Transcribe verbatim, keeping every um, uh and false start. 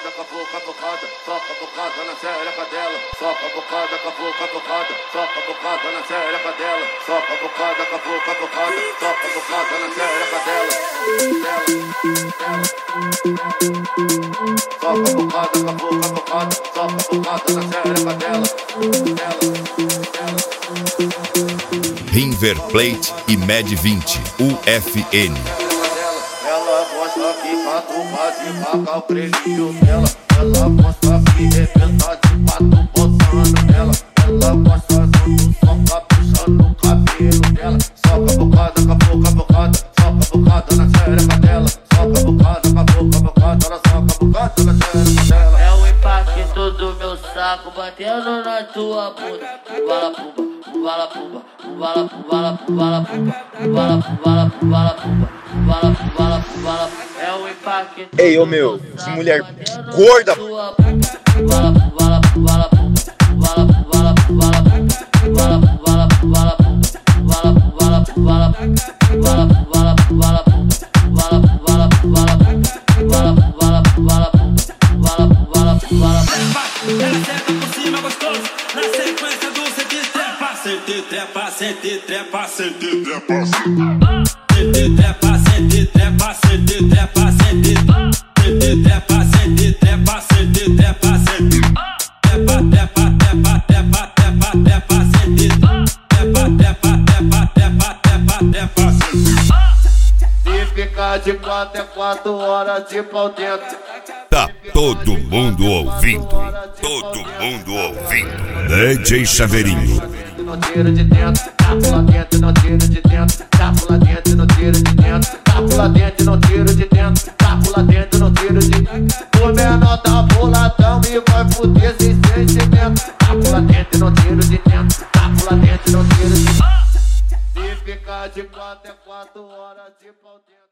bocada, cavuca, bocada, soca bocada na xereca dela. Soca bocada, cavuca, bocada, soca bocada na xereca dela. Soca bocada, cavuca, bocada, soca bocada na xereca dela. Soca bocada, cavuca, bocada, soca bocada na xereca dela. River Plate e Med vinte, U F N. Ela gosta que catuba de vaca o prelinho dela. Ela gosta que rebenta de quatro botando nela. Ela gosta junto, soca puxando o cabelo dela. Soca bocada, cavuca, bocada, soca bocada na xereca dela. Soca bocada, cavuca, bocada, ela soca bocada na xereca dela. É o impacto do meu saco batendo na tua bunda. Bala pumba, bala pumba, bala bala bala pumba, bala bala bala pumba, bala bala bala. É o impacto. Ei, ô meu, que mulher gorda. Bala bala bala pumba, bala bala bala pumba, bala bala bala pumba, bala bala bala pumba, bala bala bala pumba, bala bala bala pumba, bala bala bala pumba, bala bala bala pumba. Ela senta por cima gostoso, na sequência do sente trepa, sente trepa, sente trepa, sente trepa, sente trepa, sente trepa, sente trepa, sente trepa, sente trepa, sente trepa, sente trepa, trepa, trepa, trepa, trepa, trepa, sente trepa, trepa, trepa, trepa, trepa, trepa, sente. Se ficar de quatro é quatro horas de pau dentro. Tá todo mundo ouvindo, todo mundo ouvindo. D J Chaveirinho. Não tira de dentro, tapo lá dentro, não tira de dentro, tapo lá dentro, não tira de dentro, tapo lá dentro, não tira de dentro, tapo lá dentro, não tira de dentro. O menor tá boladão e vai fuder sem sentimento. Tapo lá dentro, não tira de dentro, tapo lá dentro, não tira de dentro. Se ficar de quatro é quatro horas de pau dentro.